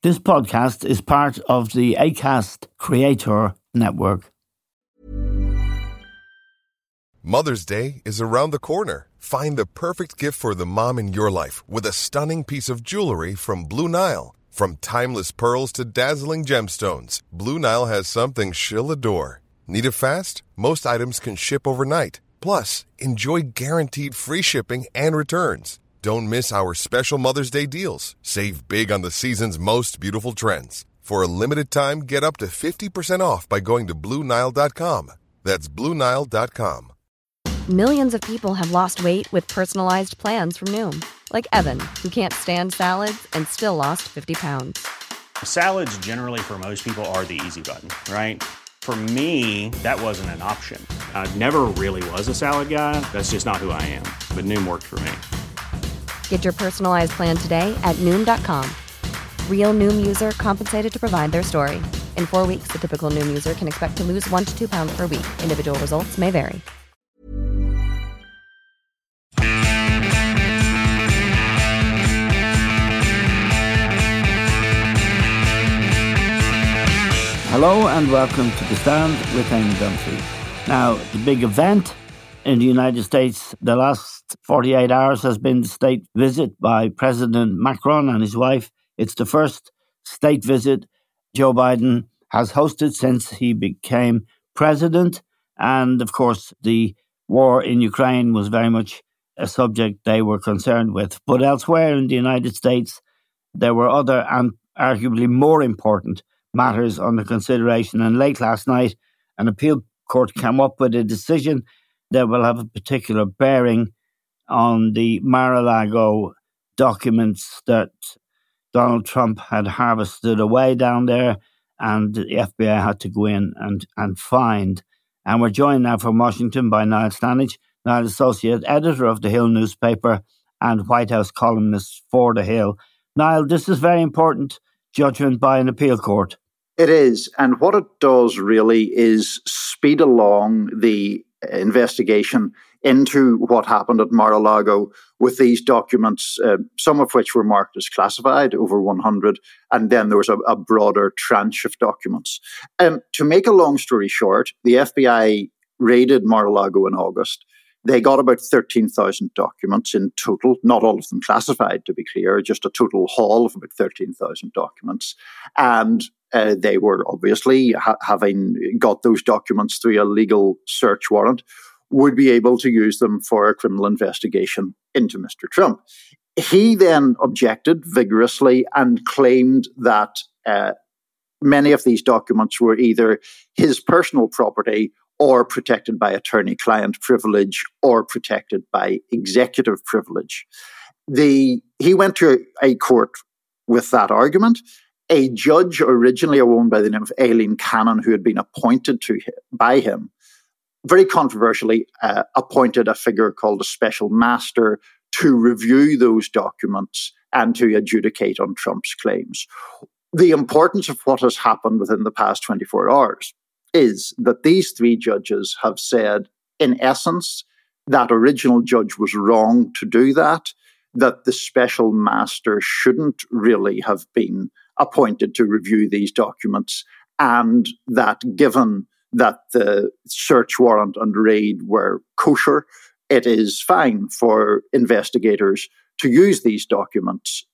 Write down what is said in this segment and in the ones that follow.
This podcast is part of the Acast Creator Network. Mother's Day is around the corner. Find the perfect gift for the mom in your life with a stunning piece of jewelry from Blue Nile. From timeless pearls to dazzling gemstones, Blue Nile has something she'll adore. Need it fast? Most items can ship overnight. Plus, enjoy guaranteed free shipping and returns. Don't miss our special Mother's Day deals. Save big on the season's most beautiful trends. For a limited time, get up to 50% off by going to BlueNile.com. That's BlueNile.com. Millions of people have lost weight with personalized plans from Noom. Like Evan, who can't stand salads and still lost 50 pounds. Salads generally for most people are the easy button, right? For me, that wasn't an option. I never really was a salad guy. That's just not who I am. But Noom worked for me. Get your personalized plan today at Noom.com. Real Noom user compensated to provide their story. In 4 weeks, the typical Noom user can expect to lose 1 to 2 pounds per week. Individual results may vary. Hello and welcome to The Stand with Eamon Dunphy. Now, the big event in the United States the last 48 hours has been the state visit by President Macron and his wife. It's the first state visit Joe Biden has hosted since he became president. And of course, the war in Ukraine was very much a subject they were concerned with. But elsewhere in the United States, there were other and arguably more important matters under consideration. And late last night, an appeal court came up with a decision that will have a particular bearing on the Mar-a-Lago documents that Donald Trump had harvested away down there, and the FBI had to go in and find. And we're joined now from Washington by Niall Stanage, Niall Associate Editor of The Hill newspaper and White House columnist for The Hill. Niall, this is very important judgment by an appeal court. It is. And what it does really is speed along the investigation into what happened at Mar-a-Lago with these documents, some of which were marked as classified, over 100, and then there was a broader tranche of documents. To make a long story short, the FBI raided Mar-a-Lago in August. They got about 13,000 documents in total, not all of them classified, to be clear, just a total haul of about 13,000 documents. And they were obviously, having got those documents through a legal search warrant, would be able to use them for a criminal investigation into Mr. Trump. He then objected vigorously and claimed that many of these documents were either his personal property or protected by attorney-client privilege or protected by executive privilege. He went to a court with that argument. A judge, originally a woman by the name of Aileen Cannon, who had been appointed by him, very controversially appointed a figure called a special master to review those documents and to adjudicate on Trump's claims. The importance of what has happened within the past 24 hours is that these three judges have said, in essence, that original judge was wrong to do that the special master shouldn't really have been appointed to review these documents, and that given that the search warrant and raid were kosher, it is fine for investigators to use these documents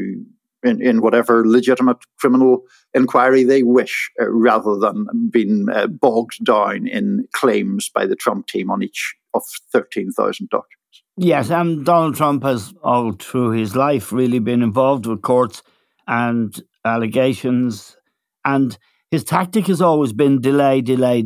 in whatever legitimate criminal inquiry they wish, rather than being bogged down in claims by the Trump team on each of 13,000 documents. Yes, and Donald Trump has all through his life really been involved with courts and allegations, and his tactic has always been delay.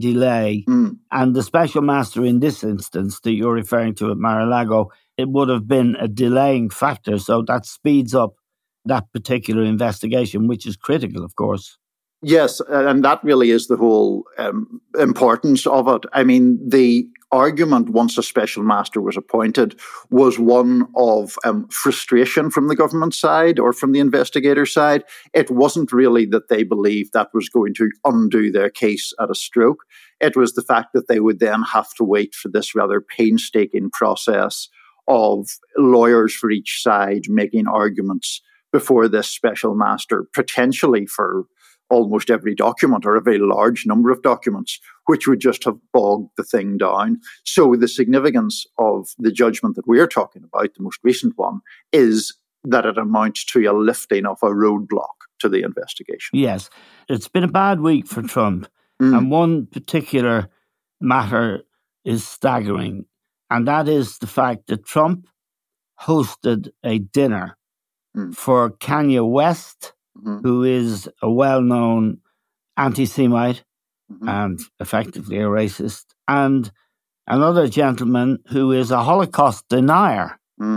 And the special master in this instance that you're referring to at Mar-a-Lago, it would have been a delaying factor, so that speeds up that particular investigation, which is critical, of course. Yes, and that really is the whole importance of it. I mean, the argument once a special master was appointed was one of frustration from the government side or from the investigator side. It wasn't really that they believed that was going to undo their case at a stroke. It was the fact that they would then have to wait for this rather painstaking process of lawyers for each side making arguments before this special master, potentially for almost every document or a very large number of documents, which would just have bogged the thing down. So the significance of the judgment that we're talking about, the most recent one, is that it amounts to a lifting of a roadblock to the investigation. Yes, it's been a bad week for Trump. And one particular matter is staggering, and that is the fact that Trump hosted a dinner for Kanye West, who is a well-known anti-Semite and effectively a racist, and another gentleman who is a Holocaust denier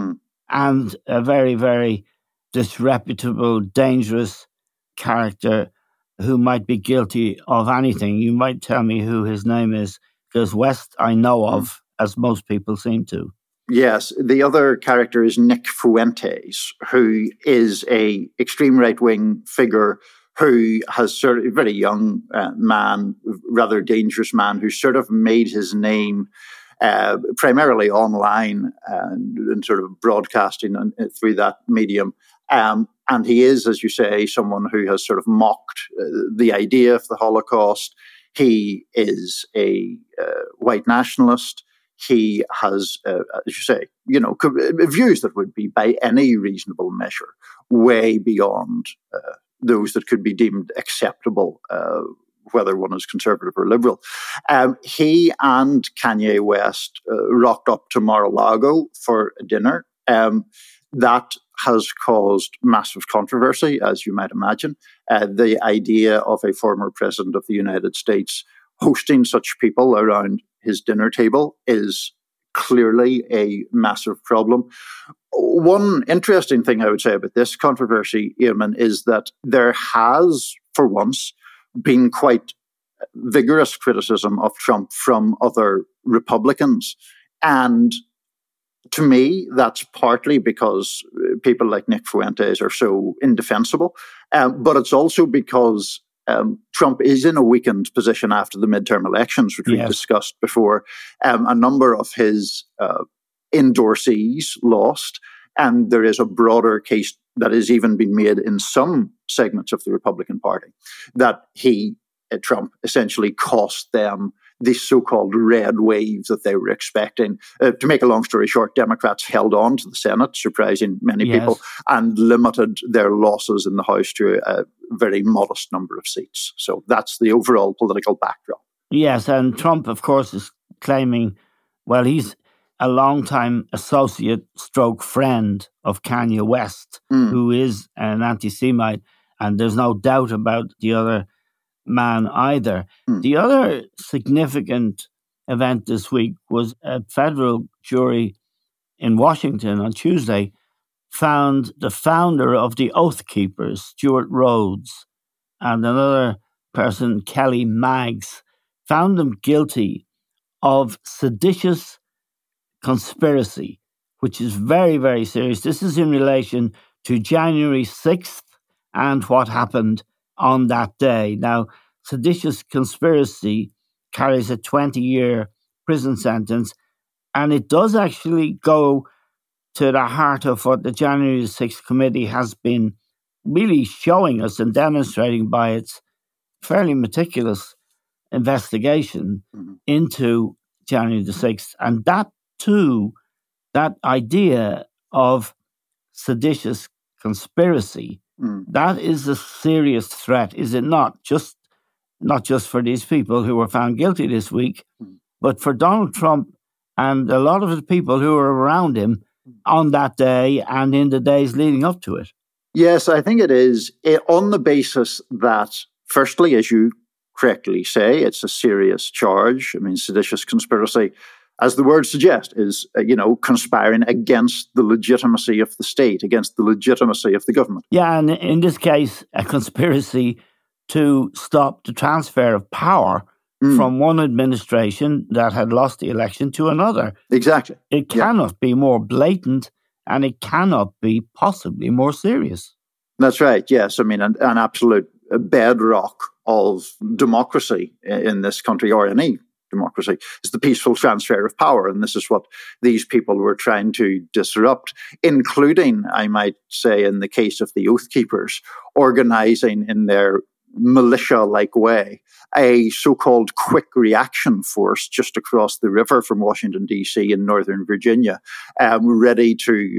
and a very, very disreputable, dangerous character who might be guilty of anything. You might tell me who his name is, because West I know of, as most people seem to. Yes, the other character is Nick Fuentes, who is a extreme right-wing figure who has sort of a very young man, rather dangerous man, who sort of made his name primarily online and sort of broadcasting through that medium. And he is, as you say, someone who has sort of mocked the idea of the Holocaust. He is a white nationalist. He has, as you say, views that would be, by any reasonable measure, way beyond those that could be deemed acceptable, whether one is conservative or liberal. He and Kanye West rocked up to Mar-a-Lago for a dinner. That has caused massive controversy, as you might imagine. The idea of a former president of the United States hosting such people around his dinner table is clearly a massive problem. One interesting thing I would say about this controversy, Eamon, is that there has, for once, been quite vigorous criticism of Trump from other Republicans. And to me, that's partly because people like Nick Fuentes are so indefensible, but it's also because Trump is in a weakened position after the midterm elections, which we've discussed before. A number of his endorsees lost, and there is a broader case that has even been made in some segments of the Republican Party that Trump, essentially cost them the so-called red wave that they were expecting. To make a long story short, Democrats held on to the Senate, surprising many people, and limited their losses in the House to a very modest number of seats. So that's the overall political backdrop. Yes, and Trump, of course, is claiming, well, he's a longtime associate stroke friend of Kanye West, who is an anti-Semite, and there's no doubt about the other man either. The other significant event this week was a federal jury in Washington on Tuesday found the founder of the Oath Keepers, Stuart Rhodes, and another person, Kelly Maggs, found them guilty of seditious conspiracy, which is very, very serious. This is in relation to January 6th and what happened on that day. Now, seditious conspiracy carries a 20-year prison sentence, and it does actually go to the heart of what the January 6th committee has been really showing us and demonstrating by its fairly meticulous investigation into January the 6th. And that, too, that idea of seditious conspiracy, that is a serious threat, is it not? Not just for these people who were found guilty this week, but for Donald Trump and a lot of the people who were around him on that day and in the days leading up to it. Yes, I think it is on the basis that, firstly, as you correctly say, it's a serious charge. I mean, seditious conspiracy, as the word suggests, is, conspiring against the legitimacy of the state, against the legitimacy of the government. Yeah, and in this case, a conspiracy to stop the transfer of power from one administration that had lost the election to another. Exactly. It cannot be more blatant, and it cannot be possibly more serious. That's right, yes. I mean, an absolute bedrock of democracy in this country, or any democracy, is the peaceful transfer of power. And this is what these people were trying to disrupt, including, I might say, in the case of the Oath Keepers, organizing in their militia-like way a so-called quick reaction force just across the river from Washington, D.C. in Northern Virginia, apparently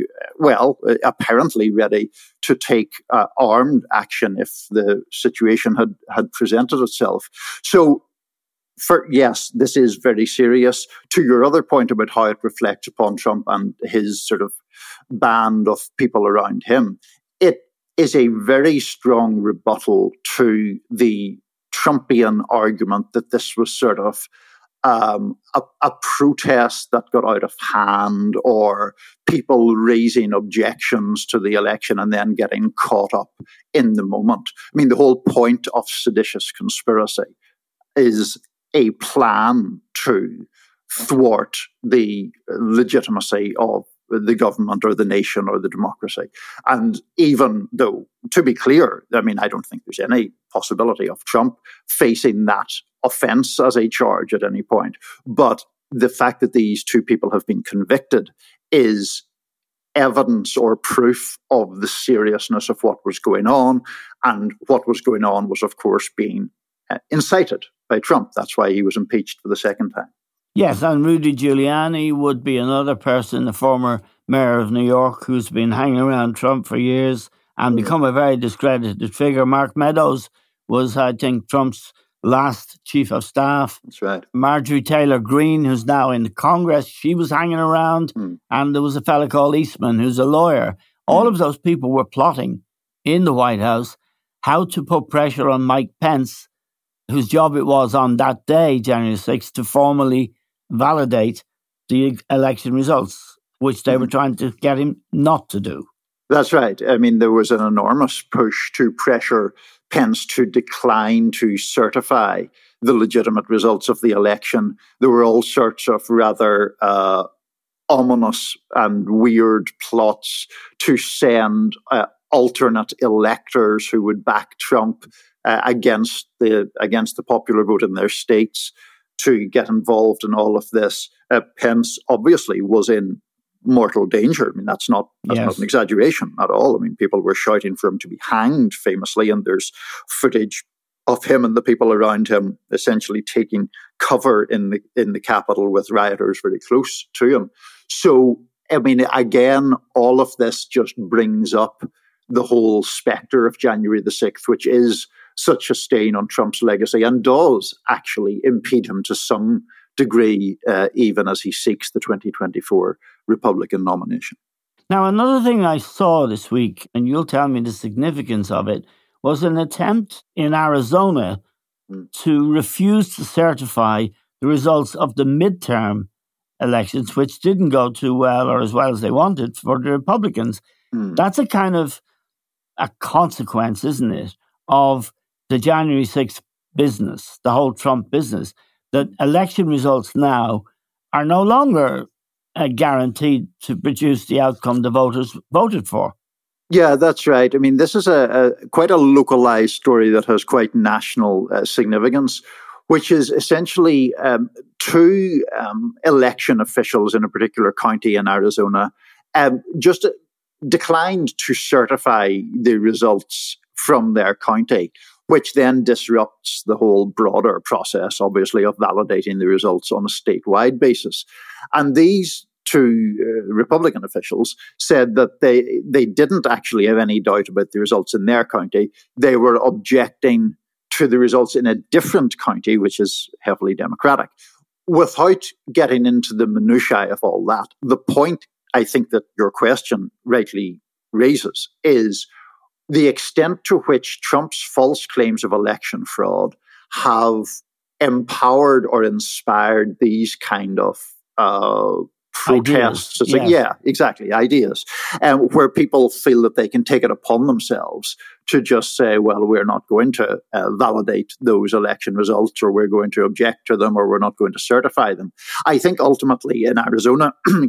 ready to take armed action if the situation had presented itself. So, yes, this is very serious. To your other point about how it reflects upon Trump and his sort of band of people around him, it is a very strong rebuttal to the Trumpian argument that this was sort of a protest that got out of hand, or people raising objections to the election and then getting caught up in the moment. I mean, the whole point of seditious conspiracy is a plan to thwart the legitimacy of the government or the nation or the democracy. And even though, to be clear, I mean, I don't think there's any possibility of Trump facing that offense as a charge at any point. But the fact that these two people have been convicted is evidence or proof of the seriousness of what was going on. And what was going on was, of course, being incited by Trump. That's why he was impeached for the second time. Yes, and Rudy Giuliani would be another person, the former mayor of New York, who's been hanging around Trump for years and become a very discredited figure. Mark Meadows was, I think, Trump's last chief of staff. That's right. Marjorie Taylor Greene, who's now in Congress, she was hanging around. And there was a fellow called Eastman, who's a lawyer. All of those people were plotting in the White House how to put pressure on Mike Pence, whose job it was on that day, January 6th, to formally validate the election results, which they were trying to get him not to do. That's right. I mean, there was an enormous push to pressure Pence to decline to certify the legitimate results of the election. There were all sorts of rather ominous and weird plots to send alternate electors who would back Trump against the popular vote in their states to get involved in all of this. Pence obviously was in mortal danger. I mean, that's not an exaggeration at all. I mean, people were shouting for him to be hanged famously, and there's footage of him and the people around him essentially taking cover in the Capitol with rioters very close to him. So, I mean, again, all of this just brings up the whole spectre of January the 6th, which is such a stain on Trump's legacy and does actually impede him to some degree, even as he seeks the 2024 Republican nomination. Now, another thing I saw this week, and you'll tell me the significance of it, was an attempt in Arizona to refuse to certify the results of the midterm elections, which didn't go too well or as well as they wanted for the Republicans. That's a kind of a consequence, isn't it, of the January 6th business, the whole Trump business, that election results now are no longer guaranteed to produce the outcome the voters voted for. Yeah, that's right. I mean, this is quite a localized story that has quite national significance, which is essentially two election officials in a particular county in Arizona just declined to certify the results from their county, which then disrupts the whole broader process, obviously, of validating the results on a statewide basis. And these two Republican officials said that they didn't actually have any doubt about the results in their county. They were objecting to the results in a different county, which is heavily Democratic. Without getting into the minutiae of all that, the point I think that your question rightly raises is the extent to which Trump's false claims of election fraud have empowered or inspired these kind of protests. Ideas, yes. Yeah, exactly, ideas, where people feel that they can take it upon themselves to just say, well, we're not going to validate those election results, or we're going to object to them, or we're not going to certify them. I think ultimately in Arizona,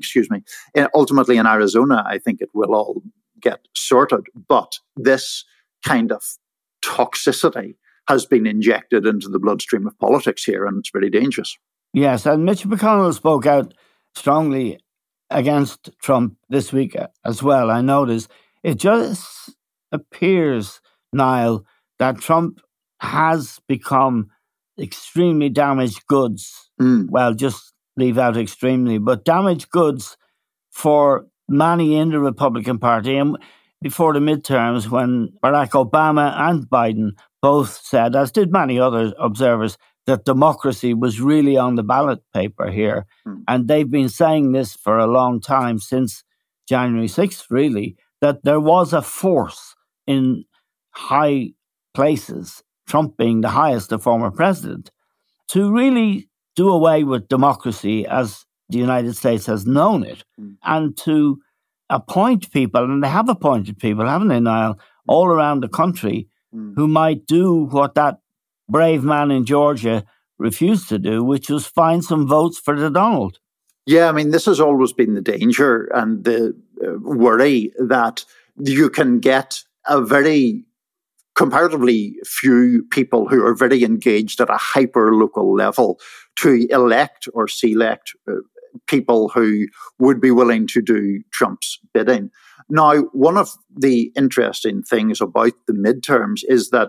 I think it will all get sorted. But this kind of toxicity has been injected into the bloodstream of politics here, and it's very dangerous. Yes, and Mitch McConnell spoke out strongly against Trump this week as well. I noticed it just appears, Niall, that Trump has become extremely damaged goods. Well, just leave out extremely, but damaged goods for many in the Republican Party. And before the midterms, when Barack Obama and Biden both said, as did many other observers, that democracy was really on the ballot paper here. And they've been saying this for a long time, since January 6th, really, that there was a force in high places, Trump being the highest, the former president, to really do away with democracy as the United States has known it, and to appoint people, and they have appointed people, haven't they, Niall, all around the country who might do what that brave man in Georgia refused to do, which was find some votes for the Donald. Yeah, I mean, this has always been the danger and the worry that you can get a very comparatively few people who are very engaged at a hyper-local level to elect or select people who would be willing to do Trump's bidding. Now, one of the interesting things about the midterms is that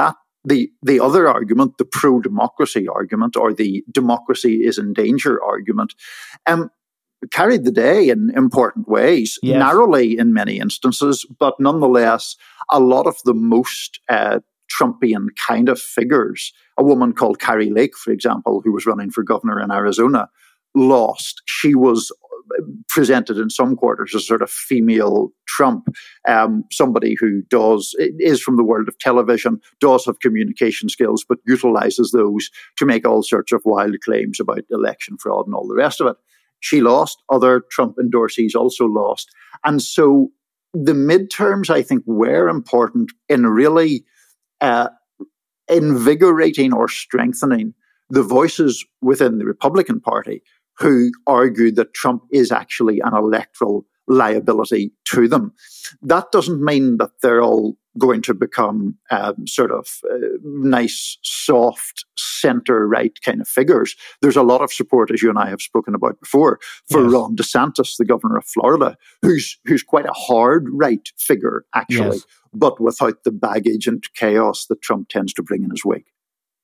the other argument, the pro-democracy argument, or the democracy is in danger argument, carried the day in important ways, narrowly in many instances, but nonetheless, a lot of the most Trumpian kind of figures, a woman called Kari Lake, for example, who was running for governor in Arizona, lost. She was presented in some quarters as sort of female Trump, somebody who is from the world of television, does have communication skills, but utilizes those to make all sorts of wild claims about election fraud and all the rest of it. She lost. Other Trump endorsees also lost. And so the midterms, I think, were important in really invigorating or strengthening the voices within the Republican Party who argued that Trump is actually an electoral liability to them. That doesn't mean that they're all going to become nice, soft, center-right kind of figures. There's a lot of support, as you and I have spoken about before, for Ron DeSantis, the governor of Florida, who's quite a hard right figure, actually, but without the baggage and chaos that Trump tends to bring in his wake.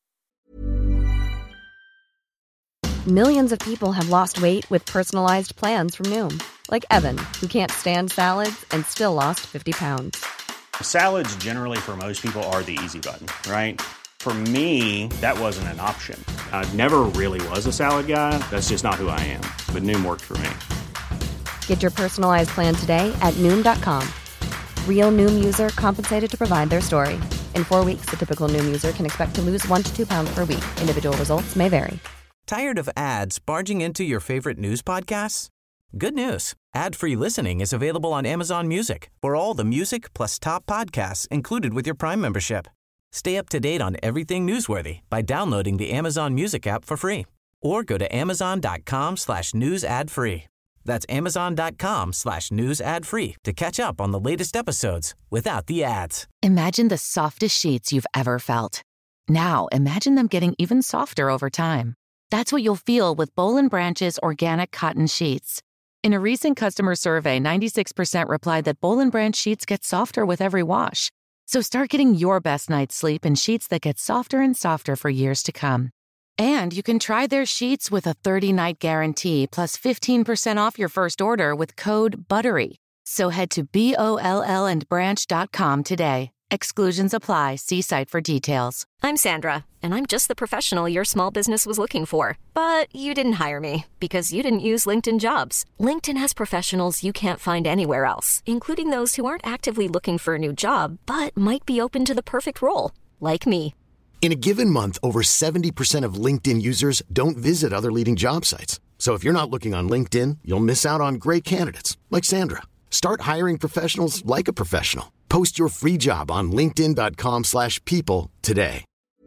Millions of people have lost weight with personalized plans from Noom. Like Evan, who can't stand salads and still lost 50 pounds. Salads generally for most people are the easy button, right? For me, that wasn't an option. I never really was a salad guy. That's just not who I am. But Noom worked for me. Get your personalized plan today at Noom.com. Real Noom user compensated to provide their story. In 4 weeks, the typical Noom user can expect to lose 1 to 2 pounds per week. Individual results may vary. Tired of ads barging into your favorite news podcasts? Good news. Ad-free listening is available on Amazon Music for all the music plus top podcasts included with your Prime membership. Stay up to date on everything newsworthy by downloading the Amazon Music app for free or go to amazon.com/news ad free. That's amazon.com/news ad free to catch up on the latest episodes without the ads. Imagine the softest sheets you've ever felt. Now imagine them getting even softer over time. That's what you'll feel with Boll & Branch's organic cotton sheets. In a recent customer survey, 96% replied that Boll & Branch sheets get softer with every wash. So start getting your best night's sleep in sheets that get softer and softer for years to come. And you can try their sheets with a 30-night guarantee plus 15% off your first order with code BUTTERY. So head to BOLLandbranch.com today. Exclusions apply. See site for details. I'm Sandra, and I'm just the professional your small business was looking for. But you didn't hire me because you didn't use LinkedIn Jobs. LinkedIn has professionals you can't find anywhere else, including those who aren't actively looking for a new job, but might be open to the perfect role, like me. In a given month, over 70% of LinkedIn users don't visit other leading job sites. So if you're not looking on LinkedIn, you'll miss out on great candidates like Sandra. Start hiring professionals like a professional. Post your free job on linkedin.com/people today.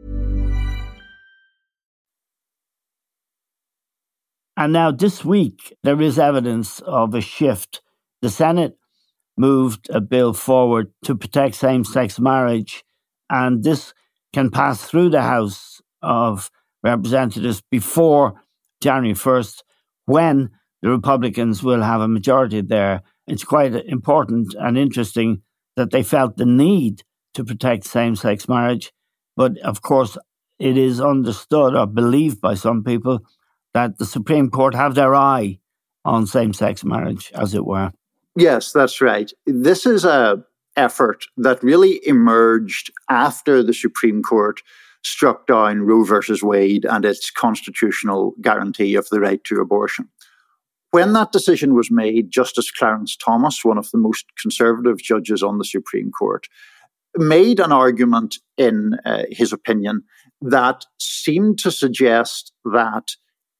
And now this week, there is evidence of a shift. The Senate moved a bill forward to protect same-sex marriage, and this can pass through the House of Representatives before January 1st, when the Republicans will have a majority there. It's quite important and interesting that they felt the need to protect same-sex marriage. But of course, it is understood or believed by some people that the Supreme Court have their eye on same-sex marriage, as it were. Yes, that's right. This is an effort that really emerged after the Supreme Court struck down Roe versus Wade and its constitutional guarantee of the right to abortion. When that decision was made, Justice Clarence Thomas, one of the most conservative judges on the Supreme Court, made an argument in his opinion that seemed to suggest that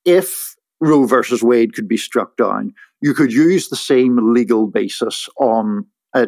if Roe versus Wade could be struck down, you could use the same legal basis on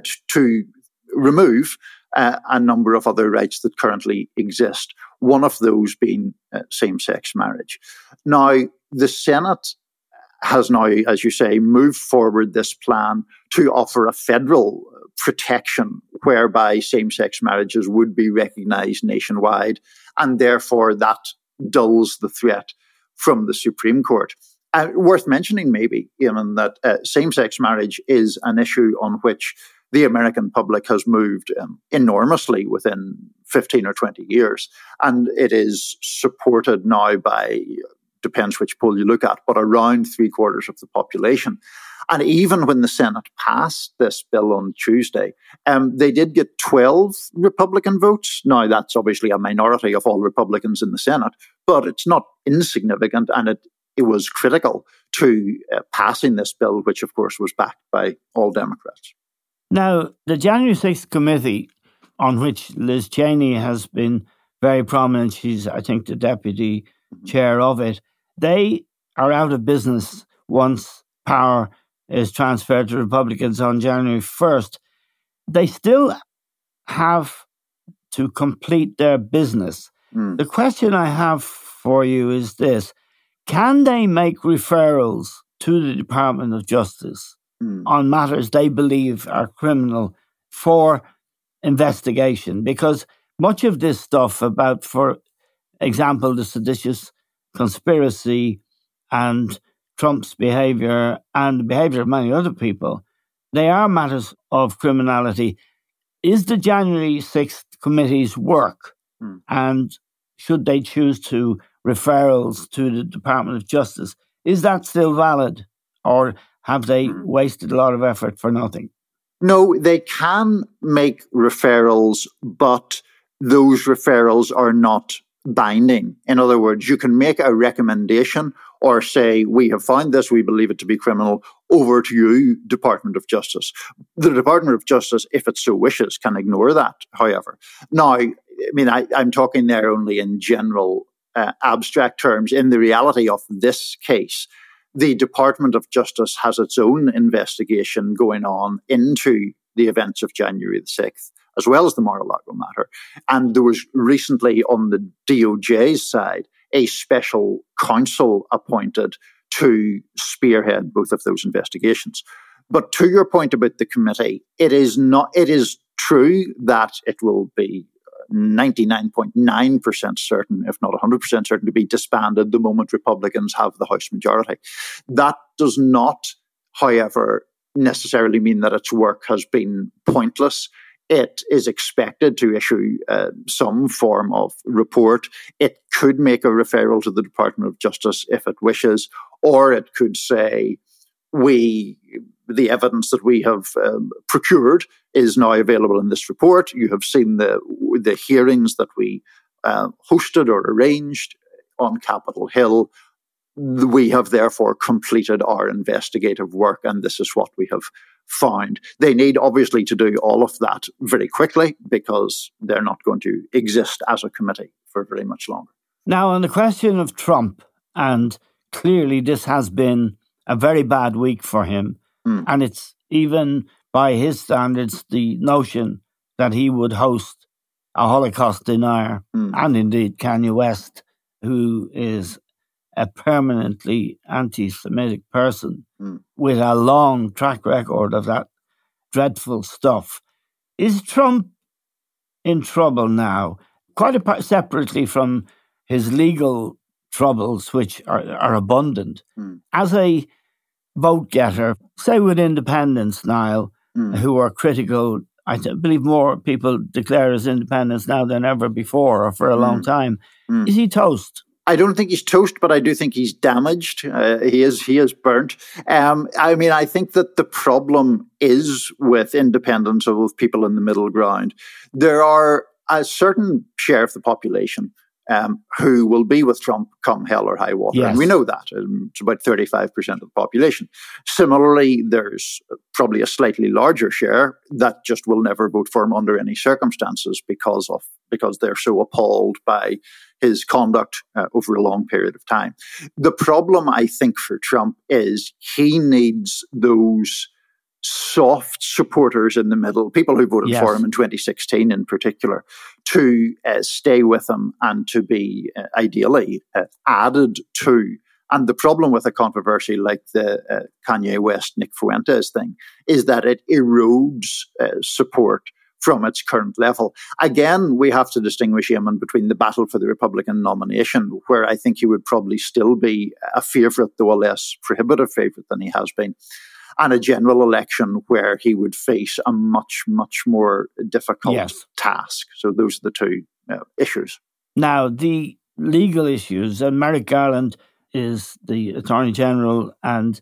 to remove a number of other rights that currently exist, one of those being same-sex marriage. Now, the Senate has now, as you say, moved forward this plan to offer a federal protection whereby same-sex marriages would be recognised nationwide, and therefore that dulls the threat from the Supreme Court. Worth mentioning maybe, Eamon, that same-sex marriage is an issue on which the American public has moved enormously within 15 or 20 years, and it is supported now by, depends which poll you look at, but around 3/4 of the population. And even when the Senate passed this bill on Tuesday, they did get 12 Republican votes. Now, that's obviously a minority of all Republicans in the Senate, but it's not insignificant, and it was critical to passing this bill, which, of course, was backed by all Democrats. Now, the January 6th committee, on which Liz Cheney has been very prominent, she's, I think, the deputy chair of it, they are out of business once power is transferred to Republicans on January 1st. They still have to complete their business. The question I have for you is this: can they make referrals to the Department of Justice on matters they believe are criminal for investigation? Because much of this stuff about, for example, the seditious conspiracy and Trump's behaviour and the behaviour of many other people, they are matters of criminality. Is the January 6th committee's work, and should they choose to referrals to the Department of Justice, is that still valid, or have they wasted a lot of effort for nothing? No, they can make referrals, but those referrals are not binding. In other words, you can make a recommendation or say, we have found this, we believe it to be criminal, over to you, Department of Justice. The Department of Justice, if it so wishes, can ignore that, however. Now, I mean, I'm talking there only in general abstract terms. In the reality of this case, the Department of Justice has its own investigation going on into the events of January the 6th, as well as the Mar-a-Lago matter. And there was recently on the DOJ's side a special counsel appointed to spearhead both of those investigations. But to your point about the committee, it is true that it will be 99.9% certain, if not 100% certain, to be disbanded the moment Republicans have the House majority. That does not, however, necessarily mean that its work has been pointless. It is expected to issue some form of report. It could make a referral to the Department of Justice if it wishes, or it could say, the evidence that we have procured is now available in this report. You have seen the hearings that we hosted or arranged on Capitol Hill. We have therefore completed our investigative work, and this is what we have found. They need obviously to do all of that very quickly because they're not going to exist as a committee for very much longer. Now, on the question of Trump, and clearly this has been a very bad week for him, and it's even by his standards the notion that he would host a Holocaust denier, and indeed Kanye West, who is a permanently anti-Semitic person with a long track record of that dreadful stuff. Is Trump in trouble now? Quite separately from his legal troubles, which are abundant. As a vote getter, say with independents, Niall, who are critical, I believe more people declare as independents now than ever before or for a long time. Is he toast? I don't think he's toast, but I do think he's damaged. He is burnt. I think that the problem is with independents or with people in the middle ground. There are a certain share of the population who will be with Trump come hell or high water. Yes. And we know that. It's about 35% of the population. Similarly, there's probably a slightly larger share that just will never vote for him under any circumstances because they're so appalled by his conduct over a long period of time. The problem, I think, for Trump is he needs those soft supporters in the middle, people who voted for him in 2016 in particular, to stay with him and to be ideally added to. And the problem with a controversy like the Kanye West-Nick Fuentes thing is that it erodes support from its current level. Again, we have to distinguish Eamon between the battle for the Republican nomination, where I think he would probably still be a favourite, though a less prohibitive favourite than he has been, and a general election where he would face a much, much more difficult task. So those are the two issues. Now, the legal issues, and Merrick Garland is the Attorney General, and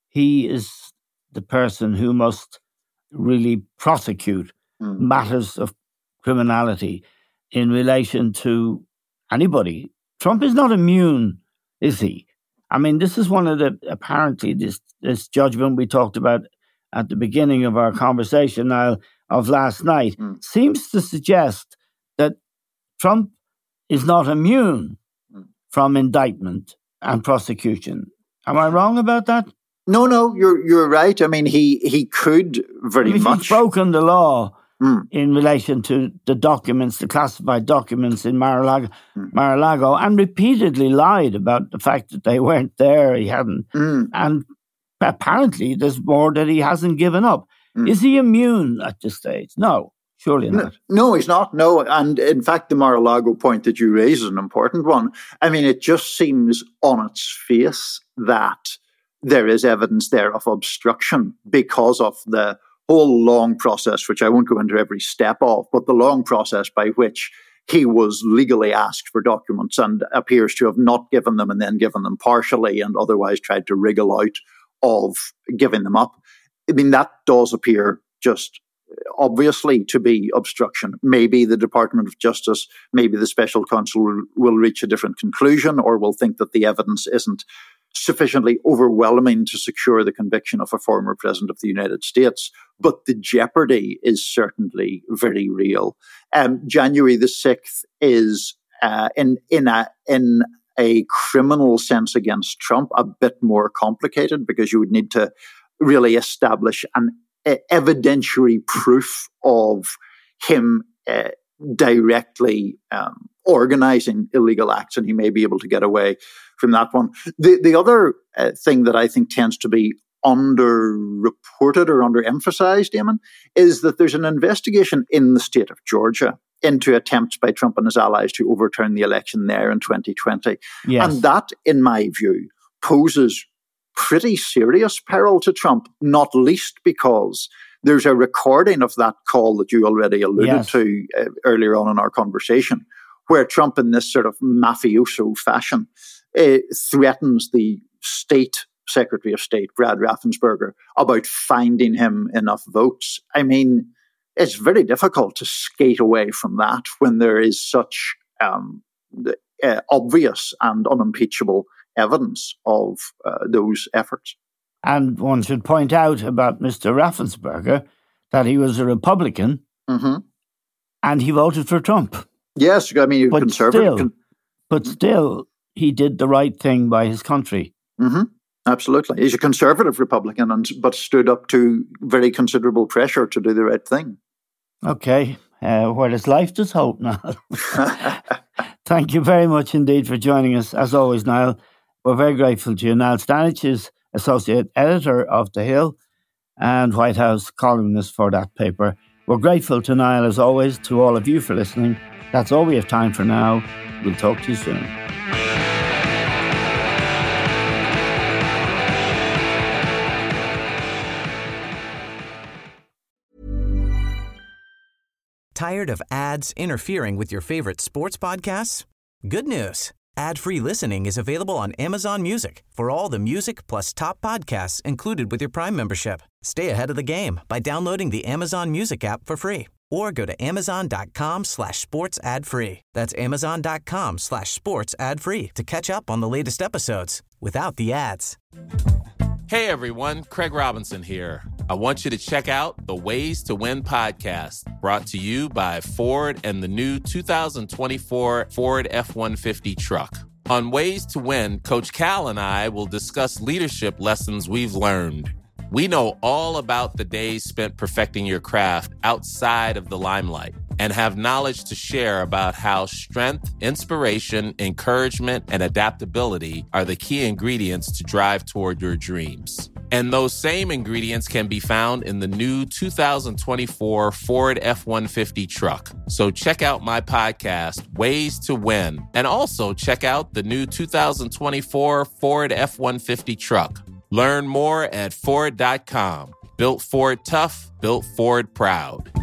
he is the person who must really prosecute matters of criminality in relation to anybody. Trump is not immune, is he? I mean, this is one of the, apparently, this judgment we talked about at the beginning of our conversation now of last night seems to suggest that Trump is not immune from indictment and prosecution. Am I wrong about that? No, you're right. I mean, he could very much. He's broken the law in relation to the documents, the classified documents in Mar-a-Lago, and repeatedly lied about the fact that they weren't there, he hadn't. And apparently there's more that he hasn't given up. Is he immune at this stage? No, surely not. No, he's not. No, and in fact, the Mar-a-Lago point that you raise is an important one. I mean, it just seems on its face that there is evidence there of obstruction because of the whole long process, which I won't go into every step of, but the long process by which he was legally asked for documents and appears to have not given them and then given them partially and otherwise tried to wriggle out of giving them up. I mean, that does appear just obviously to be obstruction. Maybe the Department of Justice, maybe the special counsel will reach a different conclusion or will think that the evidence isn't sufficiently overwhelming to secure the conviction of a former president of the United States. But the jeopardy is certainly very real. January the 6th is, in a criminal sense against Trump, a bit more complicated because you would need to really establish an evidentiary proof of him directly organizing illegal acts, and he may be able to get away from that one. The other thing that I think tends to be underreported or underemphasized, Eamon, is that there's an investigation in the state of Georgia into attempts by Trump and his allies to overturn the election there in 2020. Yes. And that, in my view, poses pretty serious peril to Trump, not least because there's a recording of that call that you already alluded to earlier on in our conversation, where Trump, in this sort of mafioso fashion, threatens the state Secretary of State, Brad Raffensperger, about finding him enough votes. I mean, it's very difficult to skate away from that when there is such obvious and unimpeachable evidence of those efforts. And one should point out about Mr. Raffensperger that he was a Republican and he voted for Trump. Yes, I mean, but conservative. Still, he did the right thing by his country. Absolutely. He's a conservative Republican, but stood up to very considerable pressure to do the right thing. Okay. Where there's life, there's hope, Niall. Thank you very much indeed for joining us. As always, Niall, we're very grateful to you. Niall Stanage is Associate Editor of The Hill and White House columnist for that paper. We're grateful to Niall, as always, to all of you for listening. That's all we have time for now. We'll talk to you soon. Tired of ads interfering with your favorite sports podcasts? Good news. Ad-free listening is available on Amazon Music for all the music plus top podcasts included with your Prime membership. Stay ahead of the game by downloading the Amazon Music app for free or go to amazon.com/sports ad free. That's amazon.com/sports ad free to catch up on the latest episodes without the ads. Hey everyone, Craig Robinson here. I want you to check out the Ways to Win podcast, brought to you by Ford and the new 2024 Ford F-150 truck. On Ways to Win, Coach Cal and I will discuss leadership lessons we've learned. We know all about the days spent perfecting your craft outside of the limelight and have knowledge to share about how strength, inspiration, encouragement, and adaptability are the key ingredients to drive toward your dreams. And those same ingredients can be found in the new 2024 Ford F-150 truck. So check out my podcast, Ways to Win, and also check out the new 2024 Ford F-150 truck. Learn more at Ford.com. Built Ford tough, built Ford proud.